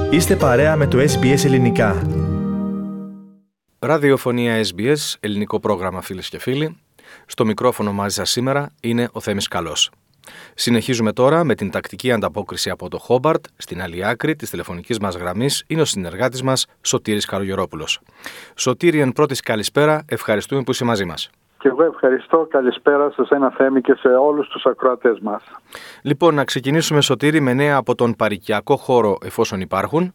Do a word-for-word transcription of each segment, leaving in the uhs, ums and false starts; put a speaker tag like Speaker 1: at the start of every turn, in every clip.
Speaker 1: Είστε παρέα με το Ες Μπι Ες Ελληνικά.
Speaker 2: Ραδιοφωνία Ες Μπι Ες, ελληνικό πρόγραμμα φίλες και φίλοι. Στο μικρόφωνο μαζί σας σήμερα είναι ο Θέμης Καλός. Συνεχίζουμε τώρα με την τακτική ανταπόκριση από το Χόμπαρτ. Στην άλλη άκρη της τηλεφωνικής μας γραμμής είναι ο συνεργάτης μας Σωτήρης Καρογερόπουλος. Σωτήρη, εν πρώτης καλησπέρα, ευχαριστούμε που είσαι μαζί μας.
Speaker 3: Και εγώ ευχαριστώ. Καλησπέρα σε εσένα, Θέμη, και σε όλους τους ακροατές μας.
Speaker 2: Λοιπόν, να ξεκινήσουμε, Σωτήρη, με νέα από τον παροικιακό χώρο, εφόσον υπάρχουν.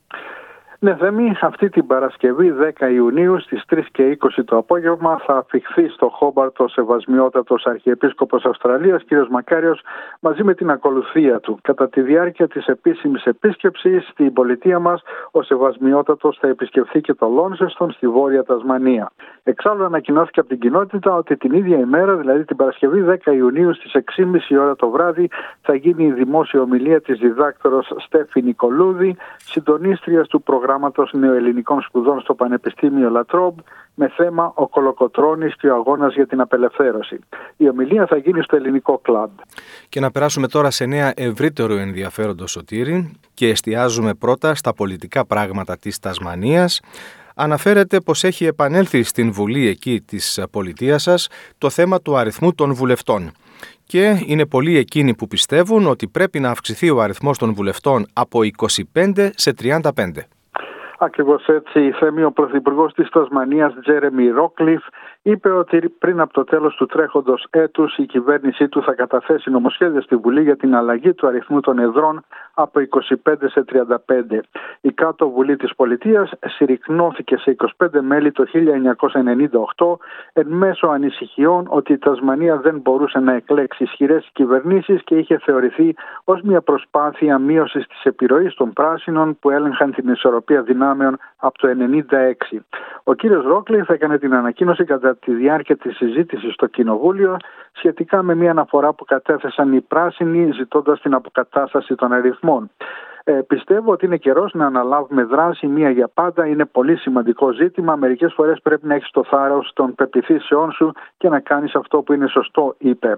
Speaker 3: Ναι, Θέμη, αυτή την Παρασκευή δέκα Ιουνίου στις τρεις και είκοσι το απόγευμα θα αφιχθεί στο Χόμπαρτ ο Σεβασμιότατος Αρχιεπίσκοπος Αυστραλίας, κ. Μακάριος, μαζί με την ακολουθία του. Κατά τη διάρκεια της επίσημης επίσκεψης στην πολιτεία μας, ο Σεβασμιότατος θα επισκεφθεί και το Λόνσεστον στη Βόρεια Τασμανία. Εξάλλου ανακοινώθηκε από την κοινότητα ότι την ίδια ημέρα, δηλαδή την Παρασκευή δέκα Ιουνίου στις έξι και μισή ώρα το βράδυ, θα γίνει η δημόσια ομιλία της διδάκτορος Στέφη Νικολούδη, συντονίστριας του προγράμματος νεοελληνικών σπουδών στο Πανεπιστήμιο Λατρόμπ, με θέμα «Ο Κολοκοτρώνης και ο αγώνας για την απελευθέρωση». Η ομιλία θα γίνει στο Ελληνικό Κλαμπ.
Speaker 2: Και να περάσουμε τώρα σε νέα ευρύτερου ενδιαφέροντος, Σωτήρη, και εστιάζουμε πρώτα στα πολιτικά πράγματα της Τασμανίας. Αναφέρεται πως έχει επανέλθει στην Βουλή εκεί της πολιτείας σας το θέμα του αριθμού των βουλευτών. Και είναι πολλοί εκείνοι που πιστεύουν ότι πρέπει να αυξηθεί ο αριθμός των βουλευτών από είκοσι πέντε σε τριάντα πέντε.
Speaker 3: Ακριβώς έτσι, Θέμη, ο Πρωθυπουργός της Τασμανίας, Τζέρεμι Ρόκλιφ, είπε ότι πριν από το τέλος του τρέχοντος έτους η κυβέρνησή του θα καταθέσει νομοσχέδιο στη Βουλή για την αλλαγή του αριθμού των εδρών από είκοσι πέντε σε τριάντα πέντε. Η κάτω Βουλή της Πολιτείας συρρικνώθηκε σε είκοσι πέντε μέλη το χίλια εννιακόσια ενενήντα οκτώ εν μέσω ανησυχιών ότι η Τασμανία δεν μπορούσε να εκλέξει ισχυρές κυβερνήσεις και είχε θεωρηθεί ως μια προσπάθεια μείωσης της επιρροής των πράσινων που έλεγχαν την ισορροπία δυνάμεων από το ενενήντα έξι. Ο κύριος Ρόκλιφ έκανε την ανακοίνωση κατά τη διάρκεια της συζήτησης στο Κοινοβούλιο σχετικά με μια αναφορά που κατέθεσαν οι πράσινοι ζητώντας την αποκατάσταση των αριθμών. Ε, πιστεύω ότι είναι καιρός να αναλάβουμε δράση μία για πάντα. Είναι πολύ σημαντικό ζήτημα. Μερικές φορές πρέπει να έχεις το θάρρος των πεποιθήσεών σου και να κάνεις αυτό που είναι σωστό, είπε.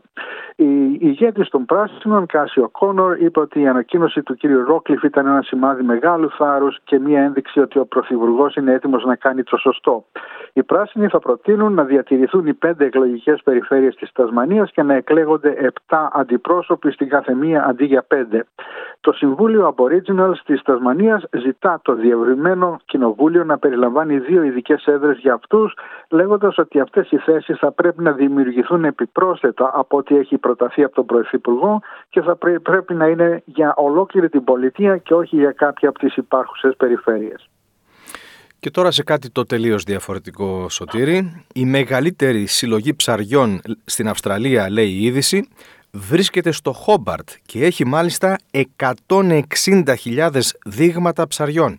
Speaker 3: Η ηγέτης των πράσινων, Κάσι Οκόνορ, είπε ότι η ανακοίνωση του κ. Ρόκλιφ ήταν ένα σημάδι μεγάλου θάρρους και μία ένδειξη ότι ο Πρωθυπουργός είναι έτοιμος να κάνει το σωστό. Οι πράσινοι θα προτείνουν να διατηρηθούν οι πέντε εκλογικές περιφέρειες της Τασμανίας και να εκλέγονται επτά αντιπρόσωποι στην κάθε μία αντί για πέντε. Το Συμβούλιο Aboriginals της Τασμανίας ζητά το διευρυμένο κοινοβούλιο να περιλαμβάνει δύο ειδικές έδρες για αυτούς, λέγοντας ότι αυτές οι θέσεις θα πρέπει να δημιουργηθούν επιπρόσθετα από ό,τι έχει προταθεί από τον Πρωθυπουργό και θα πρέπει να είναι για ολόκληρη την πολιτεία και όχι για κάποια από τις υπάρχουσες περιφέρειες.
Speaker 2: Και τώρα σε κάτι το τελείως διαφορετικό, Σωτήρη. Η μεγαλύτερη συλλογή ψαριών στην Αυστραλία, λέει η είδηση, βρίσκεται στο Χόμπαρτ και έχει μάλιστα εκατόν εξήντα χιλιάδες δείγματα ψαριών.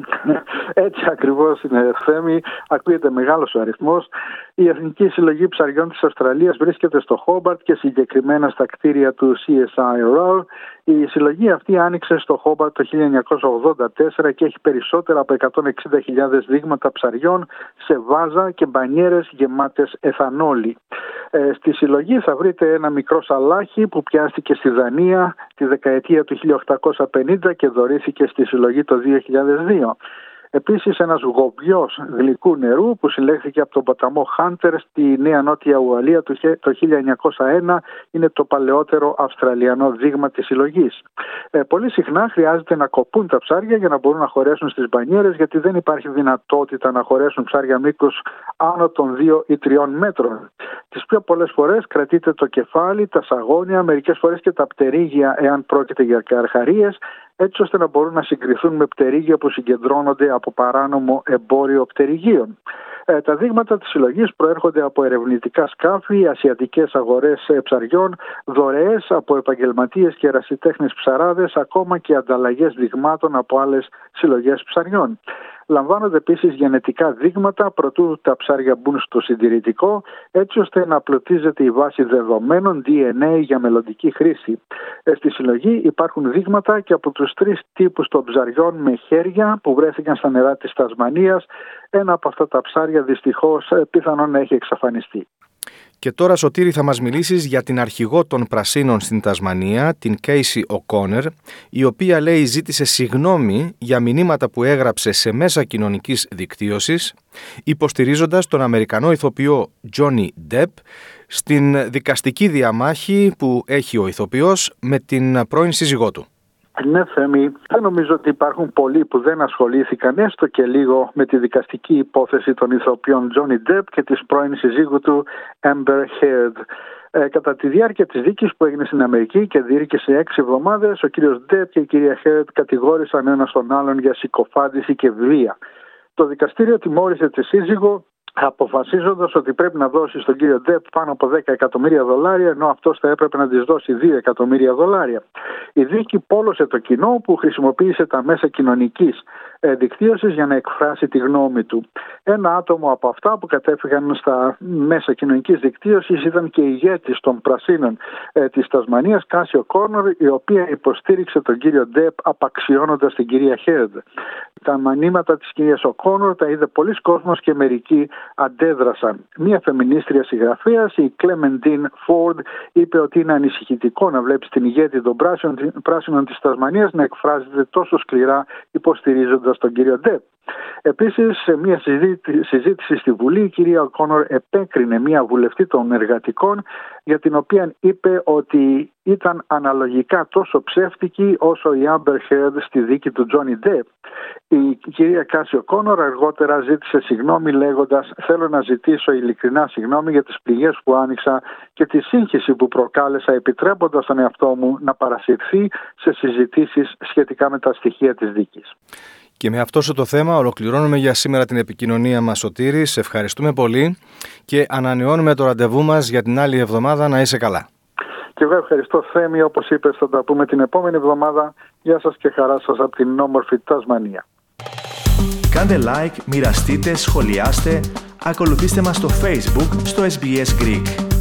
Speaker 3: Έτσι ακριβώς είναι, Θέμη. Ακούγεται μεγάλος ο αριθμός. Η Εθνική Συλλογή Ψαριών της Αυστραλίας βρίσκεται στο Χόμπαρτ και συγκεκριμένα στα κτίρια του σι ες άι αρ. Η συλλογή αυτή άνοιξε στο Χόμπαρτ το χίλια εννιακόσια ογδόντα τέσσερα και έχει περισσότερα από εκατόν εξήντα χιλιάδες δείγματα ψαριών σε βάζα και μπανιέρες γεμάτες εθανόλη. Ε, στη συλλογή θα βρείτε ένα μικρό σαλάχι που πιάστηκε στη Δανία τη δεκαετία του χίλια οκτακόσια πενήντα και δωρήθηκε στη συλλογή το δύο χιλιάδες δύο. Επίσης, ένας γομπιός γλυκού νερού που συλλέχθηκε από τον ποταμό Χάντερ στη Νέα Νότια Ουαλία το χίλια εννιακόσια ένα είναι το παλαιότερο αυστραλιανό δείγμα της συλλογής. Ε, πολύ συχνά χρειάζεται να κοπούν τα ψάρια για να μπορούν να χωρέσουν στις μπανιέρες, γιατί δεν υπάρχει δυνατότητα να χωρέσουν ψάρια μήκους άνω των δύο ή τριών μέτρων. Τις πιο πολλές φορές κρατείται το κεφάλι, τα σαγόνια, μερικές φορές και τα πτερίγια εάν πρόκειται για καρχαρίες, έτσι ώστε να μπορούν να συγκριθούν με πτερίγια που συγκεντρώνονται από παράνομο εμπόριο πτερυγίων. Ε, τα δείγματα της συλλογής προέρχονται από ερευνητικά σκάφη, ασιατικές αγορές ψαριών, δωρεές από επαγγελματίες και ερασιτέχνες ψαράδες, ακόμα και ανταλλαγές δειγμάτων από άλλες συλλογές ψαριών. Λαμβάνονται επίσης γενετικά δείγματα προτού τα ψάρια μπουν στο συντηρητικό, έτσι ώστε να απλωτίζεται η βάση δεδομένων ντι εν έι για μελλοντική χρήση. Στη συλλογή υπάρχουν δείγματα και από τους τρεις τύπους των ψαριών με χέρια που βρέθηκαν στα νερά της Τασμανίας. Ένα από αυτά τα ψάρια δυστυχώς πιθανόν να έχει εξαφανιστεί.
Speaker 2: Και τώρα, Σωτήρη, θα μας μιλήσεις για την αρχηγό των Πρασίνων στην Τασμανία, την Κέισι Οκόνερ, η οποία, λέει, ζήτησε συγγνώμη για μηνύματα που έγραψε σε μέσα κοινωνικής δικτύωσης, υποστηρίζοντας τον Αμερικανό ηθοποιό Τζόνι Ντεπ στην δικαστική διαμάχη που έχει ο ηθοποιός με την πρώην σύζυγό του.
Speaker 3: Ναι, Θέμη, δεν νομίζω ότι υπάρχουν πολλοί που δεν ασχολήθηκαν έστω και λίγο με τη δικαστική υπόθεση των ηθοποιών Johnny Depp και της πρώην συζύγου του Amber Heard. Ε, κατά τη διάρκεια της δίκης που έγινε στην Αμερική και διήρκησε έξι εβδομάδες, ο κύριος Depp και η κυρία Heard κατηγόρησαν ένας τον άλλον για συκοφάντηση και βία. Το δικαστήριο τιμώρησε τη σύζυγο, αποφασίζοντας ότι πρέπει να δώσει στον κύριο Ντεπ πάνω από δέκα εκατομμύρια δολάρια, ενώ αυτός θα έπρεπε να της δώσει δύο εκατομμύρια δολάρια. Η δίκη πόλωσε το κοινό που χρησιμοποίησε τα μέσα κοινωνικής δικτύωσης για να εκφράσει τη γνώμη του. Ένα άτομο από αυτά που κατέφυγαν στα μέσα κοινωνικής δικτύωσης ήταν και η ηγέτης των Πρασίνων ε, της Τασμανίας, Κέισι Οκόνερ, η οποία υποστήριξε τον κύριο Ντεπ απαξιώνοντας την κυρία Χέρντ. Τα μανίματα της κυρίας Οκόνερ τα είδε πολλοί κόσμος και μερικοί αντέδρασαν. Μία φεμινίστρια συγγραφέας, η Κλέμεντιν Φόρντ, είπε ότι είναι ανησυχητικό να βλέπεις την ηγέτη των πράσινων, πράσινων της Τασμανίας να εκφράζεται τόσο σκληρά υποστηρίζοντας τον κύριο Ντεπ. Επίσης, σε μια συζήτηση στη Βουλή, η κυρία Οκόνερ επέκρινε μια βουλευτή των εργατικών, για την οποία είπε ότι ήταν αναλογικά τόσο ψεύτικη όσο η Amber Heard στη δίκη του Johnny Depp. Η κυρία Κέισι Οκόνερ αργότερα ζήτησε συγγνώμη λέγοντας «Θέλω να ζητήσω ειλικρινά συγγνώμη για τις πληγές που άνοιξα και τη σύγχυση που προκάλεσα, επιτρέποντας τον εαυτό μου να παρασυρθεί σε συζητήσεις σχετικά με τα στοιχεία της δίκης».
Speaker 2: Και με αυτό το θέμα ολοκληρώνουμε για σήμερα την επικοινωνία μας, Σωτήρη. Σε ευχαριστούμε πολύ και ανανεώνουμε το ραντεβού μας για την άλλη εβδομάδα. Να είσαι καλά.
Speaker 3: Και εγώ ευχαριστώ, Θέμη. Όπως είπες, θα τα πούμε την επόμενη εβδομάδα. Γεια σας και χαρά σας από την όμορφη Τασμανία.
Speaker 1: Κάντε like, μοιραστείτε, σχολιάστε, ακολουθήστε μας στο Facebook, στο ες μπι ες Greek.